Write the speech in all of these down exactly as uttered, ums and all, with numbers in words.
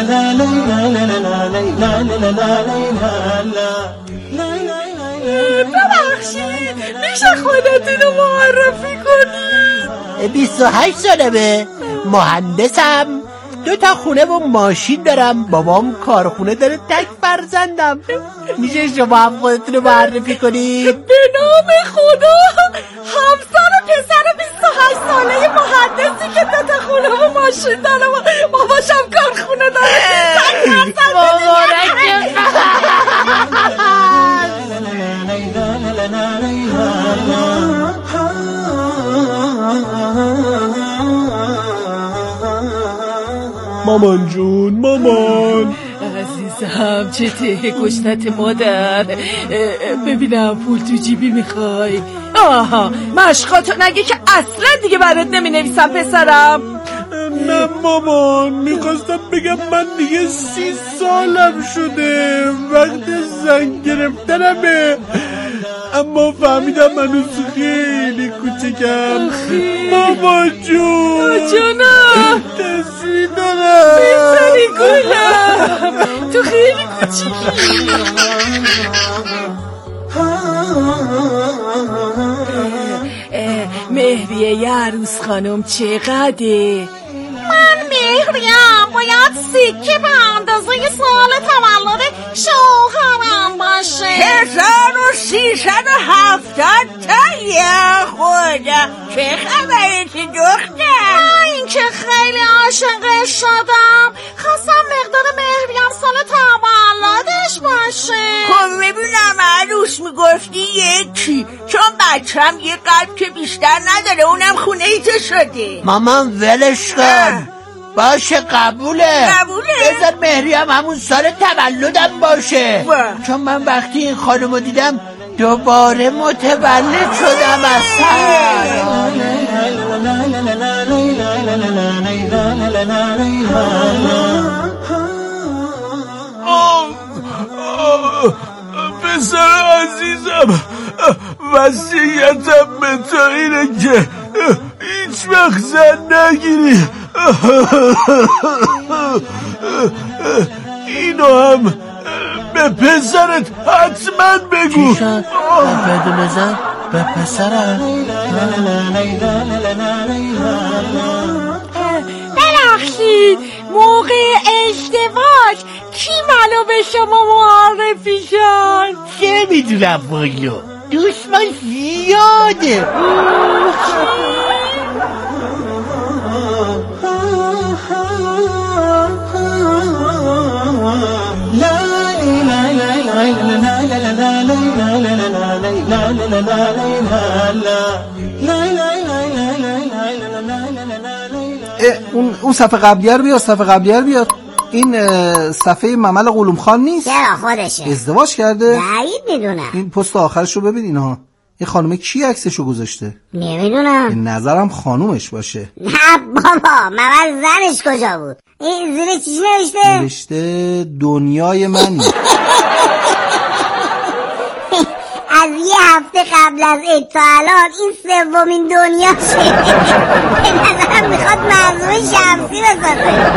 ببخشید میشه خودتونو معرفی کنید؟ بیست و هشت سالمه، مهندسم، دو تا خونه و ماشین دارم، بابام کارخونه داره، تک فرزندم. میشه شما هم خودتونو معرفی کنید؟ به نام خدا، همسر و پسر بیست و هشت ساله مهندسی که دو تا خونه و ماشین داره و باباشم کارخونه داره، تک فرزندم. مامان جون، مامان عزیزم، چته گشنت مادر؟ ببینم پول تو جیبی میخوای؟ آها، مشقاتو نگه که اصلا دیگه برات نمی نویسم پسرم. نه مامان، میخواستم بگم من دیگه سی سالم شده، وقت زن گرفتنمه، اما فهمیدم منو خیلی کوچکم. ماما جون جونم، تصویر دارم. بسری گلم، تو خیلی کوچیکی. مهریه یه عروس خانم چقدره؟ من مهریم باید سکه به اندازه سال تولد شوهرم باشه. هزار و سیصد و هفتاد تا یه خدا. چه خبرتی دختر؟ من این که خیلی عاشقش شدم، خواستم مقدار مهریم سال تولدش باشه. خب ببینم عروس میگفتی یکی، چون بچم یه قلب که بیشتر نداره، اونم خونه ای تو شده. مامان ولش کن. باشه قبوله قبوله بذار مهریم همون سال تولدم باشه با. چون من وقتی این خانمو دیدم دوباره متولد شدم پسر عزیزم، وصیتم به تو اینه که هیچ وقت زن نگیری. اینو هم به پسرت حتما بگو. چی شد؟ بدون زن به پسرم. ببخشید، موقع ازدواج کی منو به شما معرفی شد؟ چه میدونم بایو، دوستان زیاده. اون اون صفحه قبلیه رو بیار، صفحه قبلیه رو بیار. این صفحه ممل قلوم خان نیست؟ چرا خودشه؟ ازدواج کرده؟ بعید میدونم. این پست آخرش رو ببین. اینها این خانومه کی عکسشو گذاشته؟ نمیدونم. به نظرم خانومش باشه. نه بابا، ممل زنش کجا بود؟ این زیر چیزی نوشته؟ نوشته دنیای منی. از یه هفته قبل از عید تا الان این سومین دنیاشه. به نظرم میخواد منظور شمسی بسازه.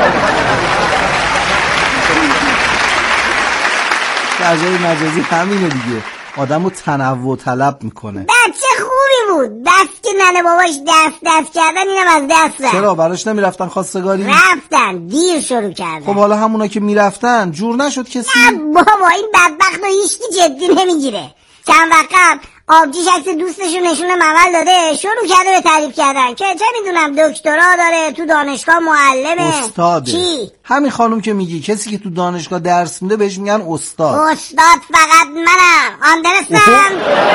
فضای مجازی همینه دیگه، آدمو تنوع طلب میکنه. بچه خوبی بود، بس که ننه باباش دست دست کردن اینم از دست رفت. چرا براش نمیرفتن خواستگاری؟ رفتن، دیر شروع کردن. خب حالا همونا که میرفتن جور نشد کسی؟ نه بابا، این بدبخت رو هیچکی جدی نمیگیره. چند وقت قبل آبجیش عکس دوستشون نشون ممل داده، شروع کرده به تعریف کردن که چه میدونم دکترا داره، تو دانشگاه معلمه. استاده. چی؟ همین خانم که میگی کسی که تو دانشگاه درس میده بهش میگن استاد. استاد فقط منم، آندرستم.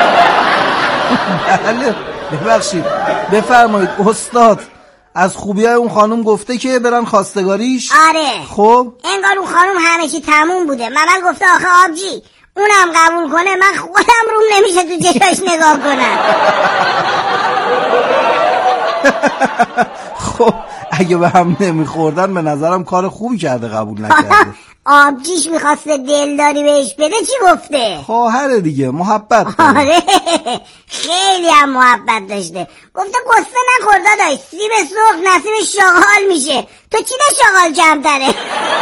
بله ببخشید، بفرمایید. استاد از خوبیای اون خانم گفته که برن خواستگاریش. آره. خب انگار اون خانم همه چی تموم بوده. ممل گفته آخه آبجی اونم قبول کنه، من خودم روم نمیشه تو چشاش نگاه کنم. خب اگه به هم نمیخوردن به نظرم کار خوبی کرده قبول نکرده. آبجیش میخواسته دلداری بهش بده چی گفته؟ خواهره دیگه، محبت داره. آره خیلی هم محبت داشته. گفته قصه نخور داداش، سیب سرخ نصیب شغال میشه، تو چی ده شغال کمتره؟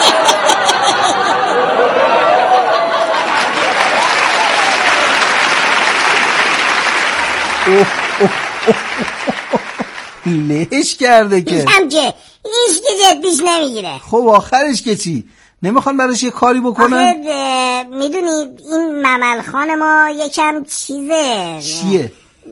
لهش کرده که میگم که هیچ که جدیش نمیگیره. خب آخرش که چی؟ نمیخوان براش یه کاری بکنن؟ آخه میدونید این ممل خان ما یکم چیزه. چیه؟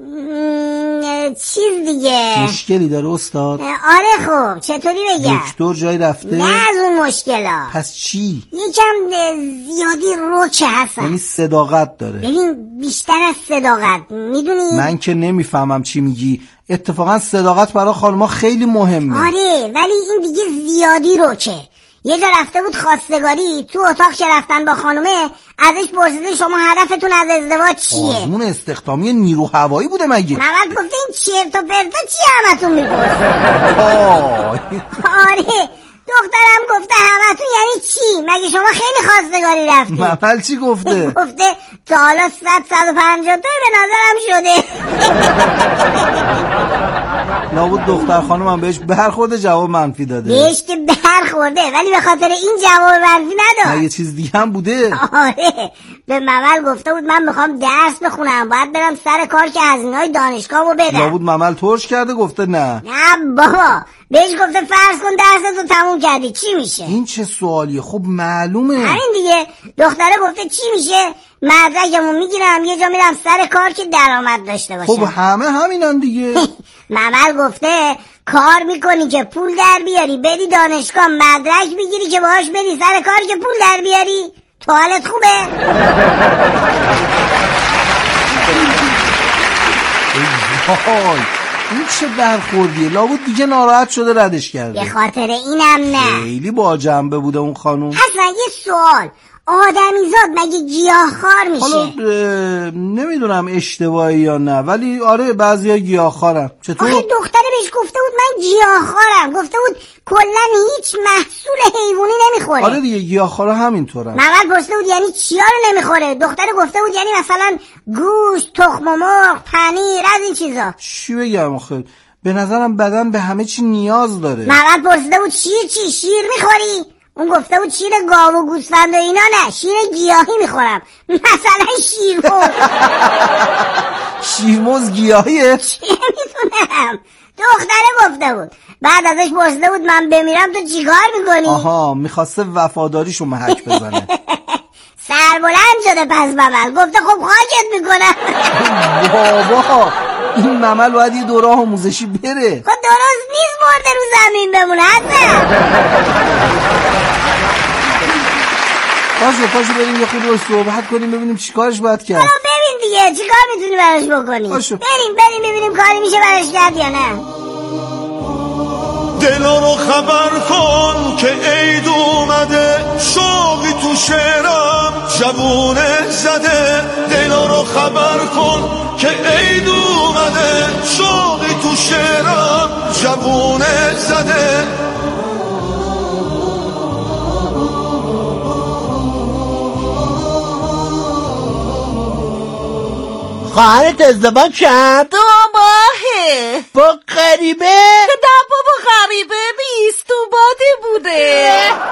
چیز دیگه مشکلی داره استاد؟ آره خب چطوری بگم؟ دکتر جایی رفته؟ نه از اون مشکلا. پس چی؟ یکم زیادی روکه هستن. یعنی صداقت داره. ببین بیشتر از صداقت، میدونی؟ من که نمیفهمم چی میگی. اتفاقا صداقت برای خانما خیلی مهمه. آره ولی این دیگه زیادی روکه. یه جا رفته بود خواستگاری، تو اتاق که رفتن با خانومه ازش پرسیده شما هدفتون از ازدواج چیه؟ آزمون استخدامی نیرو هوایی بوده مگه؟ محمد گفته این چرت و پرتا چیه همتون میپرسید؟ آره دخترم گفته همتون یعنی چی؟ مگه شما خیلی خواستگاری رفتید؟ محمد چی گفته؟ گفته تا حالا صد صد و پنجاه تا به نظرم شده. لابد دختر خانم هم بهش برخورده جواب منفی داده. بهش که برخورده ولی به خاطر این جواب منفی نداد. یه چیز دیگه هم بوده. آره به ممل گفته بود من میخوام درس بخونم، باید برم سر کار که هزینه‌های دانشگاهمو بدم. لابد ممل ترش کرده گفته نه. نه بابا بهش گفته فرض کن درستو تموم کردی چی میشه؟ این چه سوالیه؟ خب معلومه. همین دیگه. دختره گفته چی میشه؟ مدرکمو میگیرم یه جا میرم سر کار که درآمد داشته باشم. خب همه همینن دیگه. ممل گفته کار میکنی که پول در بیاری بدی دانشگاه، مدرک میگیری که باهاش بری سر کار که پول در بیاری. تو حالت خوبه؟ وای این چه برخوردیه؟ لابد دیگه ناراحت شده ردش کرده. به خاطر اینم نه. خیلی با جنبه بوده اون خانوم. اصلا یه سوال، آدمیزاد مگه گیاهخوار میشه؟ حالا نمیدونم اشتباهی یا نه ولی آره بعضیا گیاهخوارن. چطور؟ آخه دختره بهش گفته بود من گیاهخوارم، گفته بود کلا هیچ محصول حیوانی نمیخوره. آره دیگه گیاهخوارا همینطورن. محمد پرسیده بود یعنی چیا رو نمیخوره؟ دختره گفته بود یعنی مثلا گوشت، تخم مرغ، پنیر، از این چیزا. چی بگم آخه به نظرم بدن به همه چی نیاز داره. محمد پرسیده بود شیر چی؟ شیر میخوری؟ اون گفته بود شیر گاو و گوسفند و اینا نه، شیر گیاهی میخورم، مثلا شیرمرغ. شیرمرغ گیاهیه؟ چه میدونم دختره گفته بود. بعد ازش پرسیده بود من بمیرم تو چیکار میکنی؟ آها میخواسته وفاداریشو محک بزنه. سربلند شده پس ممل گفته خب خاکت میکنم. بابا این ممل باید یه دوره آموزشی بره. خب درست نیست مرده رو زمین بمونه حسن. پاشو پاشو بریم یه خود رو صحبت کنیم ببینیم چیکارش باید کرد. حالا ببین دیگه چیکار میتونی براش بکنی. پاشو بریم بریم ببینیم کاری میشه براش کرد یا نه. دلا رو خبر کن که عید اومده، شوقی تو شعرم جوونه زده. دلا رو خبر کن که عید اومده، شوقی تو شعرم جوونه زده. خواهرت ازدواج کرد؟ دو ماهه. با غریبه؟ نه بابا غریبه نیست، تو باده بوده.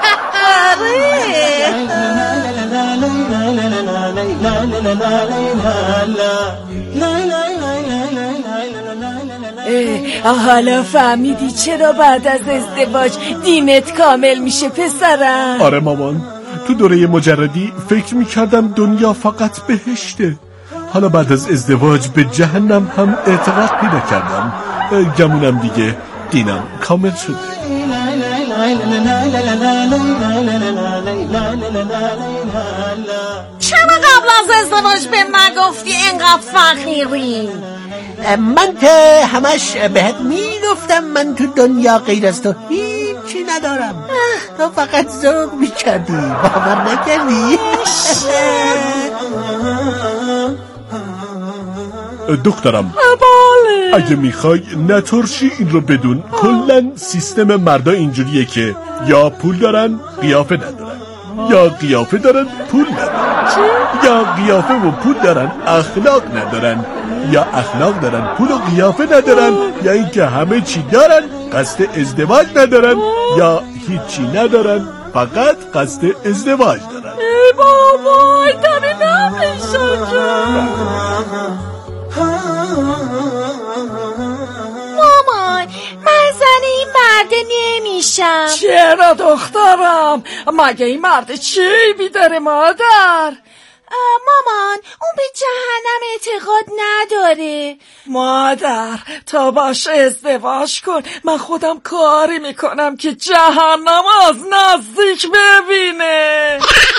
آره حالا فهمیدی چرا بعد از ازدواج دینت کامل میشه پسرم؟ آره مامان، تو دوره مجردی فکر میکردم دنیا فقط بهشته، حالا بعد از ازدواج به جهنم هم اعتقاد پیدا کردم. گمونم دیگه دینم کامل شده. چرا قبل از ازدواج به نگفتی انقدر فقیری؟ من که همش بهت میگفتم من تو دنیا غیر از تو هیچی ندارم، تو فقط ذوق میکردی، باور نکردی. دخترم بله. اگه میخوای نترشی این رو بدون، کلن سیستم مردا اینجوریه که یا پول دارن قیافه ندارن، یا قیافه دارن پول ندارن، یا قیافه و پول دارن اخلاق ندارن، یا اخلاق دارن پول و قیافه ندارن، یا اینکه همه چی دارن قصد ازدواج ندارن، یا هیچی ندارن فقط قصد ازدواج دارن. ای بابا داری نمیشه مامان من زن این مرده نمیشم. چرا دخترم؟ مگه این مرد چی بیداره مادر؟ مامان اون به جهنم اعتقاد نداره. مادر تا باش ازدواج کن، من خودم کاری میکنم که جهنم از نزدیک ببینه.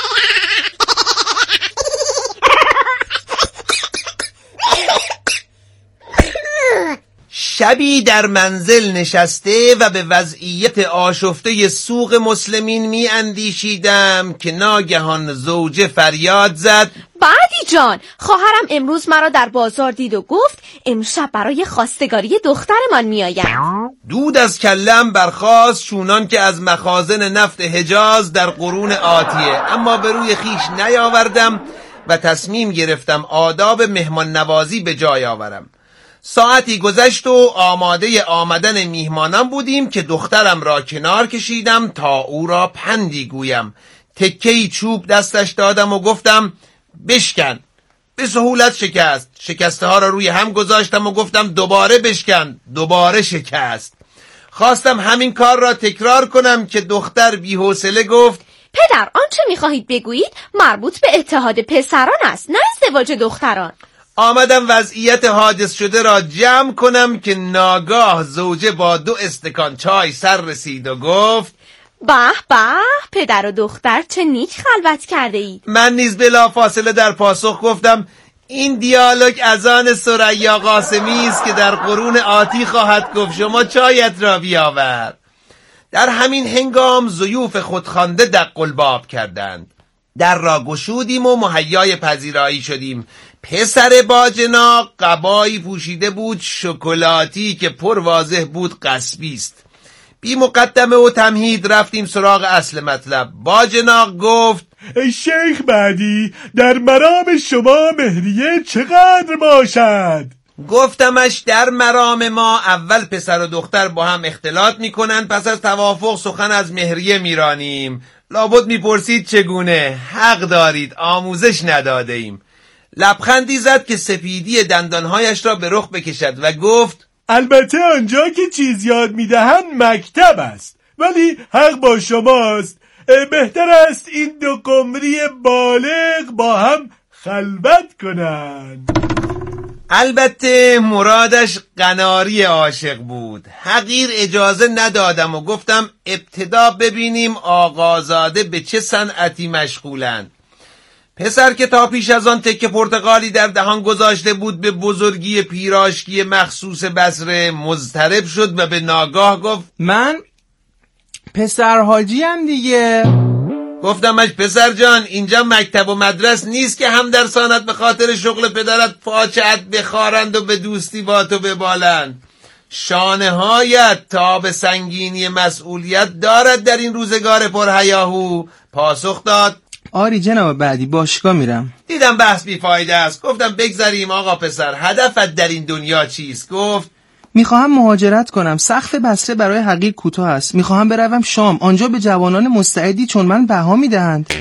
شبی در منزل نشسته و به وضعیت آشفته سوق مسلمین می اندیشیدم که ناگهان زوجه فریاد زد: بعدی جان، خواهرم امروز مرا در بازار دید و گفت امشب برای خواستگاری دخترمان می آیم. دود از کلم برخاست چونان که از مخازن نفت حجاز در قرون آتیه، اما به روی خیش نیاوردم و تصمیم گرفتم آداب مهمان نوازی به جای آورم. ساعتی گذشت و آماده آمدن میهمانان بودیم که دخترم را کنار کشیدم تا او را پندی گویم. تکه‌ای چوب دستش دادم و گفتم بشکن. به سهولت شکست. شکسته ها را روی هم گذاشتم و گفتم دوباره بشکن. دوباره شکست. خواستم همین کار را تکرار کنم که دختر بی‌حوصله گفت: پدر آنچه میخواهید بگویید مربوط به اتحاد پسران است، نه ازدواج دختران. آمدم وضعیت حادث شده را جمع کنم که ناگاه زوجه با دو استکان چای سر رسید و گفت: به به پدر و دختر چه نیک خلوت کرده اید. من نیز بلا فاصله در پاسخ گفتم: این دیالوگ از آن ثریا قاسمی است که در قرون آتی خواهد گفت شما چایت را بیاور. در همین هنگام ضیوف خودخوانده دق الباب کردند. در را گشودیم و مهیای پذیرایی شدیم. پسر باجناق قبایی پوشیده بود شکلاتی که پر واضح بود قصبی است. بی مقدمه و تمهید رفتیم سراغ اصل مطلب. باجناق گفت: ای شیخ بعدی، در مرام شما مهریه چقدر باشد؟ گفتمش در مرام ما اول پسر و دختر با هم اختلاط میکنن، پس از توافق سخن از مهریه میرانیم. لابد میپرسید چگونه؟ حق دارید، آموزش نداده ایم. لبخندی زد که سپیدی دندانهایش را به رخ بکشد و گفت: البته آنجا که چیز یاد میدهند مکتب است، ولی حق با شماست. بهتر است این دو قمری بالغ با هم خلوت کنند. البته مرادش قناری عاشق بود. حقیر اجازه ندادم و گفتم ابتدا ببینیم آقازاده به چه صنعتی مشغولند. پسر که تا پیش از آن تکه پرتقالی در دهان گذاشته بود به بزرگی پیراشکی مخصوص بصره مضطرب شد و به ناگاه گفت: من پسر حاجیم دیگه. گفتمش پسر جان اینجا مکتب و مدرس نیست که هم در سانت به خاطر شغل پدرت پاچه‌ات بخارند و به دوستی با تو ببالند. شانه هایت تا به سنگینی مسئولیت دارد در این روزگار پرهیاهو. پاسخ داد: آری جناب بعدی، باشگاه میرم. دیدم بحث بیفایده است. گفتم بگذاریم آقا پسر، هدفت در این دنیا چیست؟ گفت: میخواهم مهاجرت کنم. سقف بصره برای حقیر کوتاه است. میخواهم بروم شام. آنجا به جوانان مستعدی چون من بها میدهند.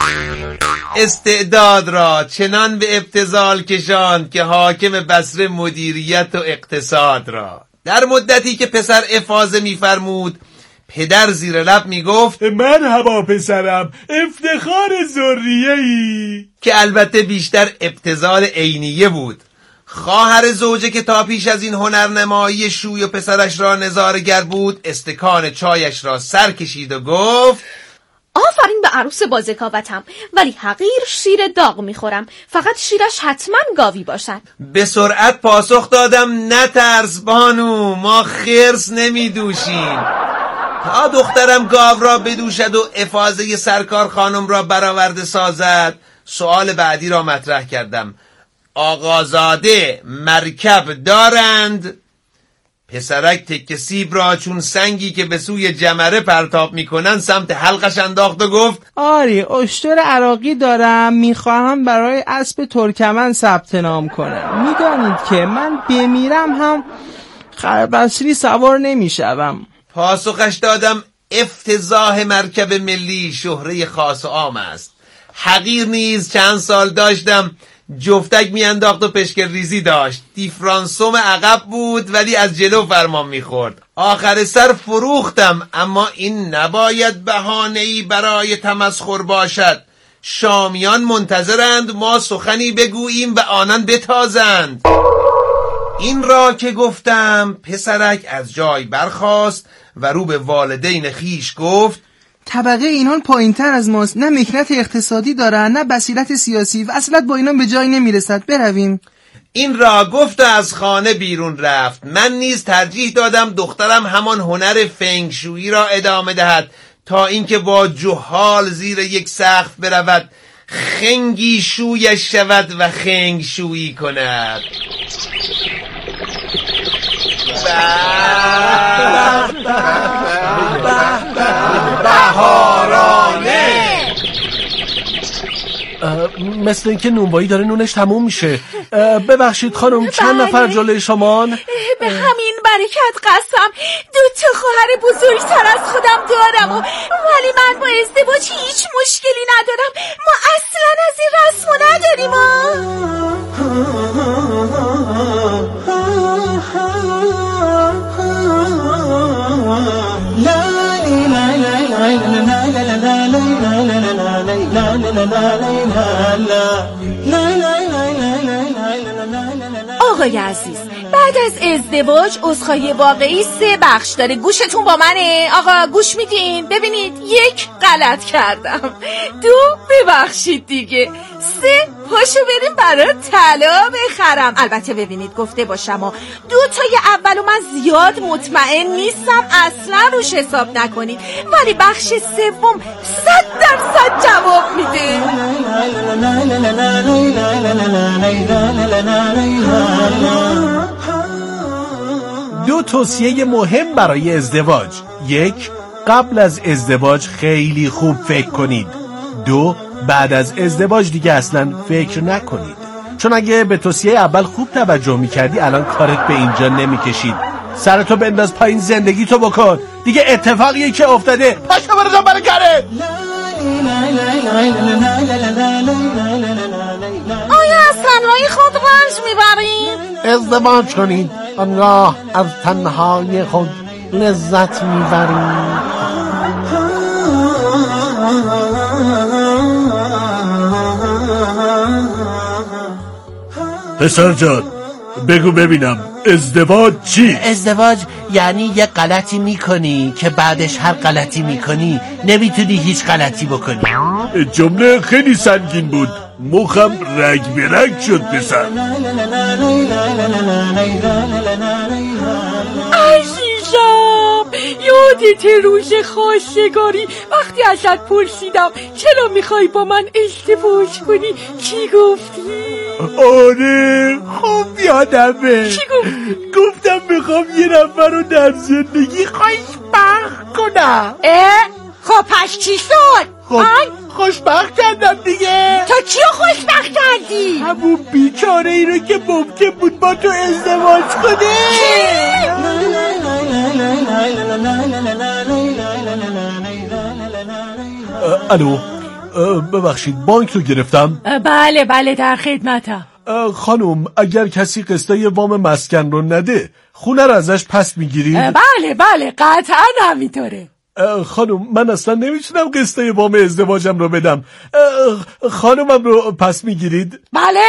استعداد را چنان به ابتذال کشاند که حاکم بصره مدیریت و اقتصاد را. در مدتی که پسر افاضه میفرمود پدر زیر لب میگفت: من هوا پسرم، افتخار ذریه‌ای، که البته بیشتر ابتذال عینیه بود. خواهر زوجه که تا پیش از این هنرنمایی شوی و پسرش را نظاره‌گر بود استکان چایش را سر کشید و گفت: آفرین به عروس با ذکاوتم، ولی حقیر شیر داغ میخورم، فقط شیرش حتما گاوی باشد. به سرعت پاسخ دادم: نترس بانو، ما خرس نمیدوشیم. تا دخترم گاو را بدوشد و افاضه سرکار خانم را برآورده سازد، سؤال بعدی را مطرح کردم: آقازاده مرکب دارند؟ پسرک تکه سیب را چون سنگی که به سوی جمره پرتاب میکنن سمت حلقش انداخت و گفت آری اشتر عراقی دارم، میخواهم برای اسب ترکمن ثبت نام کنم. میدانید که من بمیرم هم خربسری سوار نمیشوم. پاسخش دادم افتضاح مرکب ملی شهره خاص و عام است. حقیر نیز چند سال داشتم جفتک میانداخت و پشکر ریزی داشت. دیفرانسوم عقب بود ولی از جلو فرمان میخورد. آخر سر فروختم، اما این نباید بهانه‌ای برای تمسخر باشد. شامیان منتظرند ما سخنی بگوییم و آنان بتازند. این را که گفتم پسرک از جای برخاست و رو به والدین خیش گفت طبقه اینان پایین تر از ماست، نه مکنت اقتصادی دارن نه بصیرت سیاسی و اصلا با اینان به جای نمیرسد، برویم. این را گفت و از خانه بیرون رفت. من نیز ترجیح دادم دخترم همان هنر فنگشویی را ادامه دهد تا اینکه با جهال زیر یک سقف برود، خنگی شویش شود و خنگ شویی کند. بهارانه. مثل اینکه نونوایی داره نونش تموم میشه. ببخشید خانم چند نفر جلوی شمان؟ به همین برکت قسم دو تا خواهر بزرگتر از خودم دارم و ولی من با ازدواج هیچ مشکلی ندارم. ما اصلا از این رسمو نداریم. آقای عزیز، بعد از ازدواج عذرخواهی واقعی سه بخش داره. گوشتون با منه؟ آقا گوش میدین؟ ببینید، یک، غلط کردم. دو، ببخشید دیگه. سه، پاشو بریم برای طلا بخرم. البته ببینید گفته باشم و دو تای اولو من زیاد مطمئن نیستم، اصلا روش حساب نکنید، ولی بخش سوم صد درصد جواب میده. دو توصیه مهم برای ازدواج: یک، قبل از ازدواج خیلی خوب فکر کنید. دو، بعد از ازدواج دیگه اصلا فکر نکنید، چون اگه به توصیه اول خوب توجه میکردی الان کارت به اینجا نمیکشید. سرتو بنداز پایین، زندگی تو بکن دیگه. اتفاقیه که افتاده، پاشو برو برای کاره. آیا از تنهایی خود رنج میبرین؟ ازدواج کنید، آنگاه از تنهایی خود لذت میبرید. پسر جان بگو ببینم ازدواج چی؟ ازدواج یعنی یه غلطی میکنی که بعدش هر غلطی میکنی نمیتونی هیچ غلطی بکنی. جمله خیلی سنگین بود، مخم رگ به رگ شد پسر. عزیزم، یادت روز خواستگاری وقتی ازت پرسیدم چرا میخوای با من ازدواج کنی چی گفتی؟ آره خوب یادمه. چی گفتی؟ گفتم میخوام یه نفر رو در زندگی خوشبخت کنم. اه؟ خب پس چی شد؟ خب خوشبخت کردم دیگه. تا کیو خوشبخت کردی؟ همون بیچاره ای رو که ممکن بود با تو ازدواج کنه. الو ببخشید بانک رو گرفتم؟ بله بله در خدمتم. خانم اگر کسی قسطای وام مسکن رو نده خونه رو ازش پس میگیرید؟ بله بله قطعا همینطوره. خانم من اصلا نمیتونم قسطای وام ازدواجم رو بدم. خانمم رو پس میگیرید؟ بله.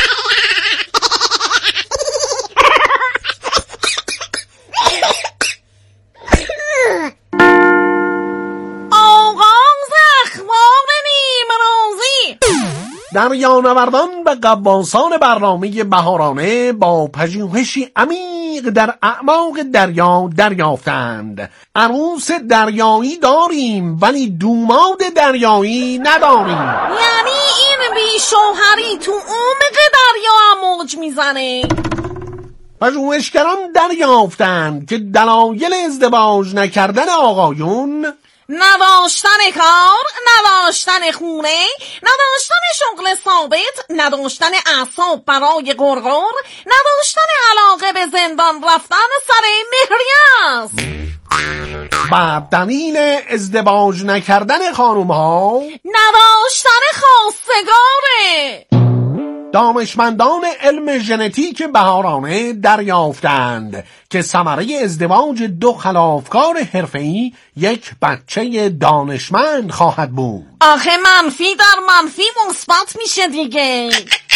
دریانوردان و غواصان برنامه بهارانه با پژوهشی عمیق در اعماق دریا دریافتند عروس دریایی داریم ولی دوماد دریایی نداریم. یعنی این بی شوهری تو عمق دریا موج میزنه. پژوهشگران دریافتند که دلایل ازدواج نکردن آقایون نداشتن کار، نداشتن خونه، نداشتن شغل ثابت، نداشتن اعصاب برای غرغر، نداشتن علاقه به زندان رفتن سر مهریه است. و دلیل ازدواج نکردن خانوم ها نداشتن خواستگاره. دانشمندان علم ژنتیک بهارانه دریافتند که ثمره ازدواج دو خلافکار حرفه‌ای یک بچه دانشمند خواهد بود. آخه منفی در منفی مثبت میشه دیگه.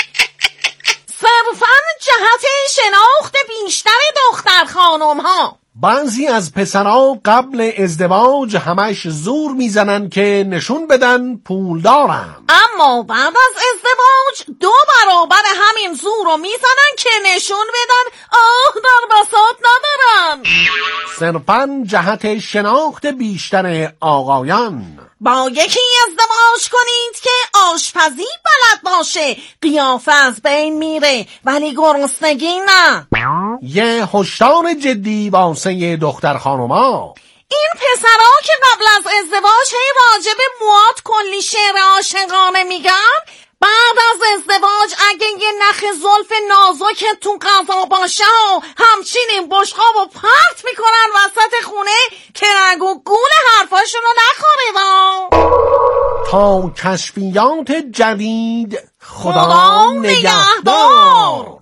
صرفاً جهت شناخت بیشتر دختر خانم ها. بعضی از پسرها قبل ازدواج همش زور میزنن که نشون بدن پول دارم، اما بعد از ازدواج دو برابر همین زور رو میزنن که نشون بدن آه در بساط ندارن. صرفاً جهت شناخت بیشتر آقایان. با یکی ازدواج کنید که آشپزی بلد باشه، قیافه از بین میره ولی گرسنگی نه. یه هشدار جدی واسه دختر خانوما. این پسرها که قبل از ازدواج هی راجب موات کلی شعر عاشقانه میگن، بعد از ازدواج اگه یه نخ زلف نازک تو غذا باشه و همچین این بشقاب رو پرت میکنن وسط خونه که رگ و گول حرفاشون رو نخورید. تا کشفیات جدید خدا, خدا نگهدار.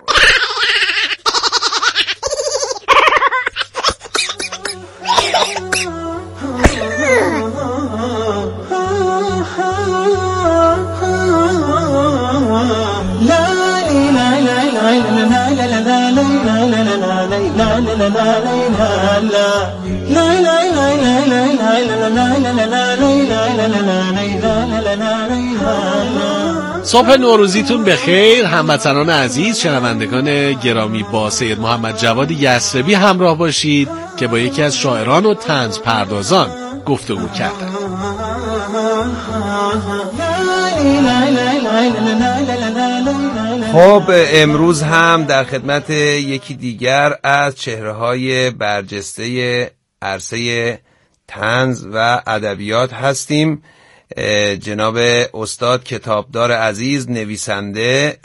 صبح نوروزیتون بخیر هموطنان عزیز. شنوندگان گرامی، با سید محمد جواد یثربی همراه باشید که با یکی از شاعران و طنز پردازان گفتگو کردن. خب امروز هم در خدمت یکی دیگر از چهره‌های برجسته عرصه طنز و ادبیات هستیم. جناب استاد کتابدار عزیز، نویسنده،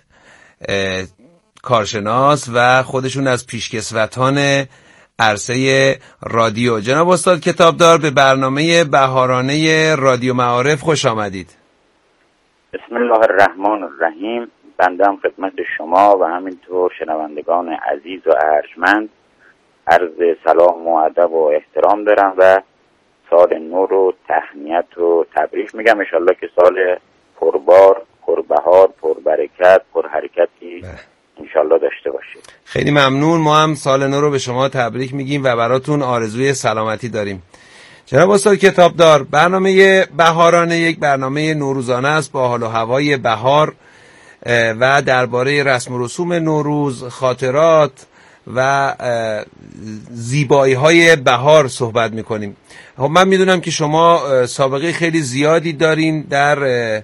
کارشناس و خودشون از پیشکسوتان عرصه رادیو. جناب استاد کتابدار، به برنامه بهارانه رادیو معارف خوش آمدید. بسم الله الرحمن الرحیم. بندم خدمت شما و همینطور شنوندگان عزیز و ارجمند عرض سلام و ادب و احترام دارم و سال نو رو تهنیت و تبریک میگم. انشالله که سال پربار، پربهار، پربرکت، پرحرکتی انشالله داشته باشید. خیلی ممنون. ما هم سال نو رو به شما تبریک میگیم و براتون آرزوی سلامتی داریم. جناب استاد کتابدار، برنامه بهارانه یک برنامه نوروزانه است با حال و هوای بهار و درباره رسم و رسوم نوروز، خاطرات و زیبایی های بهار صحبت میکنیم. خب من میدونم که شما سابقه خیلی زیادی دارین در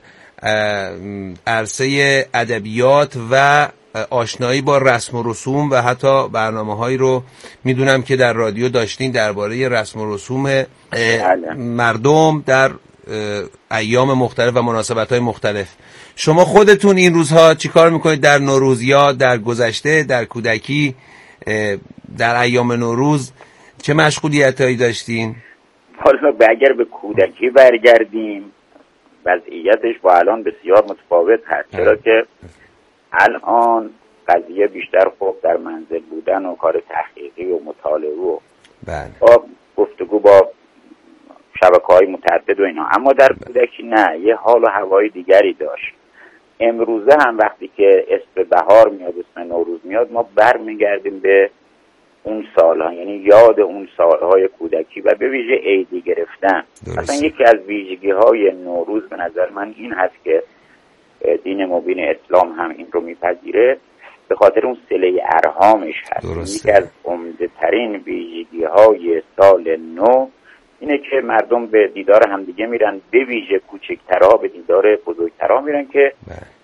عرصه ادبیات و آشنایی با رسم و رسوم و حتی برنامه‌هایی رو میدونم که در رادیو داشتین درباره رسم و رسوم مردم در ایام مختلف و مناسبت‌های مختلف. شما خودتون این روزها چی کار میکنید در نوروز یا در گذشته، در کودکی، در ایام نوروز چه مشغولیتایی داشتین؟ حالا اگر به کودکی برگردیم وضعیتش با الان بسیار متفاوت هست، چرا که الان قضیه بیشتر خب در منزل بودن و کار تحقیقی و مطالعه و با گفتگو با شبکه‌های متعدد و اینا، اما در کودکی نه، یه حال و هوای دیگری داشت. امروزه هم وقتی که اسم بهار میاد، اسم نوروز میاد، ما برمیگردیم به اون سالها، یعنی یاد اون سالهای کودکی و به ویژه عیدی گرفتن. اصلا یکی از ویژگی‌های نوروز به نظر من این هست که دین مبین اسلام هم این رو میپذیره، به خاطر اون صله ارحامش هست. یکی از عمده ترین ویژگی‌های سال نو اینه که مردم به دیدار همدیگه میرن، به ویژه کوچکترها به دیدار بزرگترها میرن که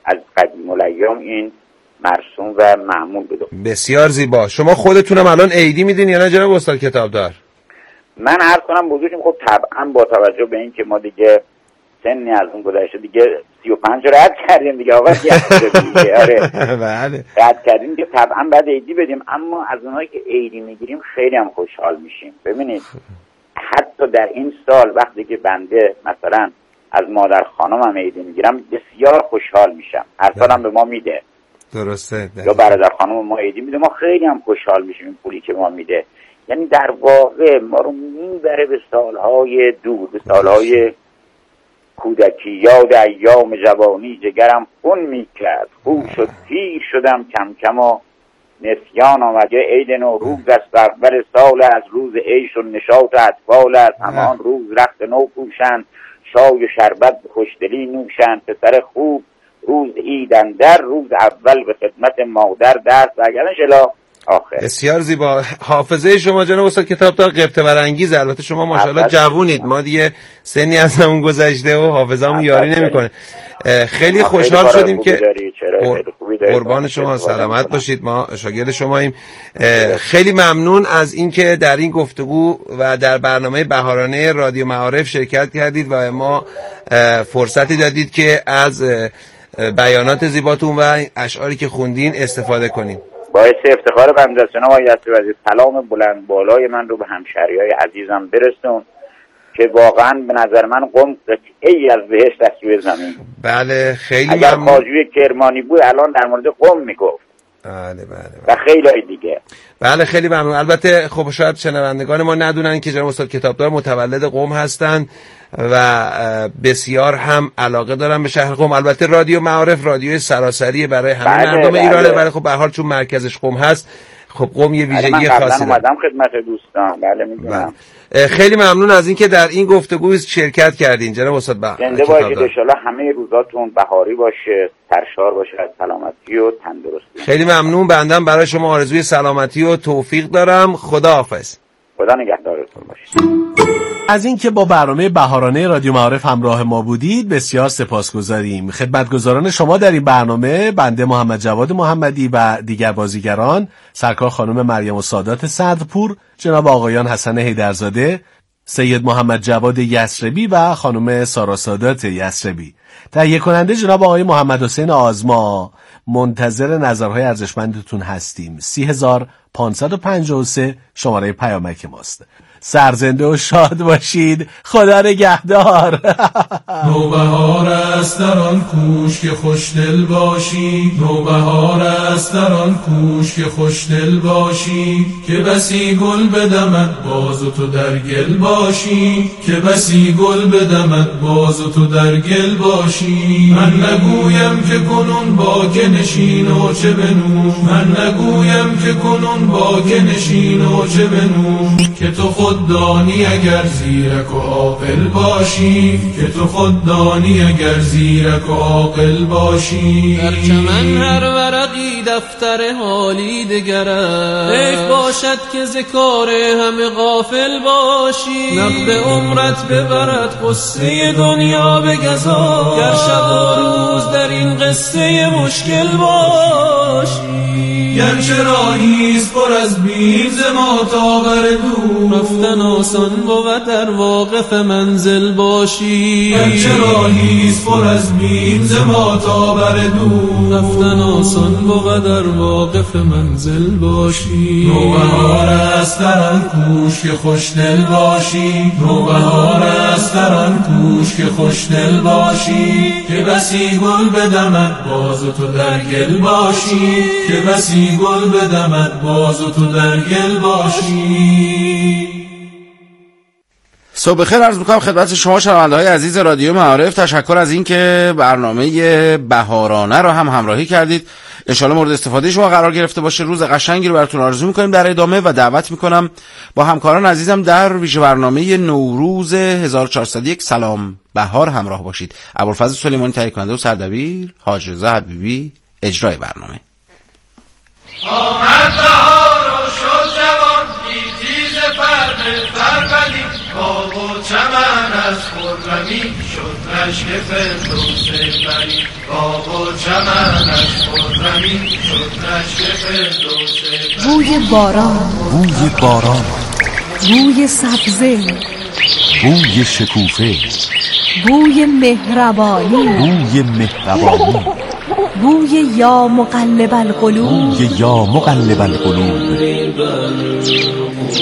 از قدیم الایام این مرسوم و معمول بوده. بسیار زیبا. شما خودتونم الان عیدی میدین یا نه جناب استاد کتابدار؟ من عرض کنم بزرگیم خب طبعا با توجه به اینکه ما دیگه سنی از اون گذشته دیگه سی و پنج رد کردیم دیگه آقا دیگه آره بله رد کردیم که طبعا بعد عیدی بدیم، اما از اونایی که عیدی میگیریم خیلی هم خوشحال میشیم. ببینید حتی در این سال وقتی که بنده مثلا از مادر خانمم عیدی میگیرم بسیار خوشحال میشم، هر سالم به ما میده. درسته. یا برادر خانم ما عیدی میده، ما خیلی هم خوشحال میشیم این پولی که ما میده. یعنی در واقع ما رو میبره به سالهای دور، به سالهای کودکی. یاد ایام جوانی جگرم خون میکرد، خوب شد پیر شدم کم کم و نسیان آمد. عید نوروز است اول سال، از روز عیش و نشاط اطفال است. همان روز رخت نو پوشند، شای و شربت به خوشدلی نوشند. پسر خوب روز عید اندر، روز اول به خدمت مادر دست برگردن شلا آخر. بسیار زیبا. حافظه شما جناب استاد کتابدار غبطه برانگیز. البته شما ماشاءالله جوونید، ما دیگه سنی از همون گذشته و حافظه‌مون یاری نمیکنه. خیلی خوشحال شدیم که قربان شما سلامت باشید، ما شاگرد شماییم. خیلی ممنون از اینکه در این گفتگو و در برنامه بهارانه رادیو معارف شرکت کردید و ما فرصتی دادید که از بیانات زیباتون و اشعاری که خوندین استفاده کنیم. باعث افتخار بنده است جناب آقای یسریبی عزیز. سلام بلند بالای من رو به همشهریای عزیزم برسون که واقعا به نظر من قم قطعه‌ای از بهشت است روی زمین. بله خیلی اگر ممنون. خواجوی کرمانی بود الان در مورد قم میگفت. بله بله, بله. و خیلی دیگه. بله خیلی ممنون. البته خب شاید شنوندگان ما ندونن که جناب استاد کتابدار متولد قم هستن و بسیار هم علاقه دارن به شهر قم. البته رادیو معارف رادیو سراسری برای همه بله مردم بله. ایرانه، ولی خب به هر حال چون مرکزش قم هست خب قم یه ویژگی خاصی داره. من قبلا اومدم خدمت دوستان. بله میدونم. خیلی ممنون از اینکه در این گفتگو شرکت کردین جناب استاد. زنده باشید، ان شاءالله همه روزاتون بهاری باشه، سرشار باشه از سلامتی و تندرستی. خیلی ممنون. بندم برای شما آرزوی سلامتی و توفیق دارم. خداحافظ. خدا نگهدارتون باشید. از اینکه با برنامه بهارانه رادیو معارف همراه ما بودید بسیار سپاسگزاریم. خدمتگزاران شما در این برنامه بنده محمد جواد محمدی و دیگر بازیگران سرکار خانم مریم سادات صدرپور، جناب آقایان حسن حیدرزاده، سید محمد جواد یسربی و خانم سارا سادات یسربی، تهیه کننده جناب آقای محمد حسین آزما. منتظر نظرهای ارزشمندتون هستیم. سی هزار و پانصد و پنجاه و سه شماره پیامک ماست. سرزنده و شاد باشید. خدا نگهدار. نوبهار است در آن کوش که خوشدل باشی، نوبهار است در آن کوش که خوشدل باشی، که بسی گل بدمد باز و تو در گل باشی، که بسی گل بدمد باز و تو در گل باشی. من نگویم که کنون با که نشین و چه بنو، من نگویم که کنون با که نشین و چه بنو، که تو خود دانی اگر زیرک و عاقل باشی، که تو خود دانی اگر زیرک و عاقل باشی. در چمن هر ورقی دفتر حالی دگرد، حیف باشد که ز کار همه غافل باشی. نقد عمرت ببرد قصه دنیا بگذار، گر شب و روز در این قصه مشکل باشی. گرچه راهیست پر از بیم ز ما تا بر دور، رفتن آسان بود در واقف منزل باشی. گرچه راهیست پر از بیم ز ما تا بر دور، رفتن آسان بود در واقف منزل باشی. نوبهار است در آن کوش که خوشدل باشی، نوبهار است در آن کوش که خوشدل باشی، که بسی گل بدمد باز و تو در گل باشی، که بسی گل بدمد باز و تو در گل باشی. صبح بخیر عرض می‌کنم خدمت شما شنونده‌های عزیز رادیو معارف. تشکر از اینکه برنامه بهارانه رو هم همراهی کردید. انشالله مورد استفاده شما قرار گرفته باشه. روز قشنگی رو براتون آرزو می‌کنیم در ادامه و دعوت می‌کنم با همکاران عزیزم در ویژه برنامه نوروز هزار و چهارصد و یک سلام بهار همراه باشید. ابوالفضل سلیمانی تهیه کننده و سردبیر، حاج رضا حبیبی اجرای برنامه. آمد بهار و شد جوان تیز فرد فربدی، باغ و چمن از خرمی شد شد رشک فردوس بری باغ و چمنش خرمی شد رشک فردوس بری. بوی باران، بوی باران، بوی سبزه، بوی شکوفه، بوی مهربانی، بوی مهربانی، بوی یا مقلب القلوب، بوی یا مقلب القلوب.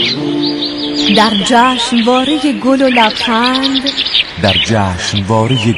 در جشنواره گل و لبخند، در جشنواره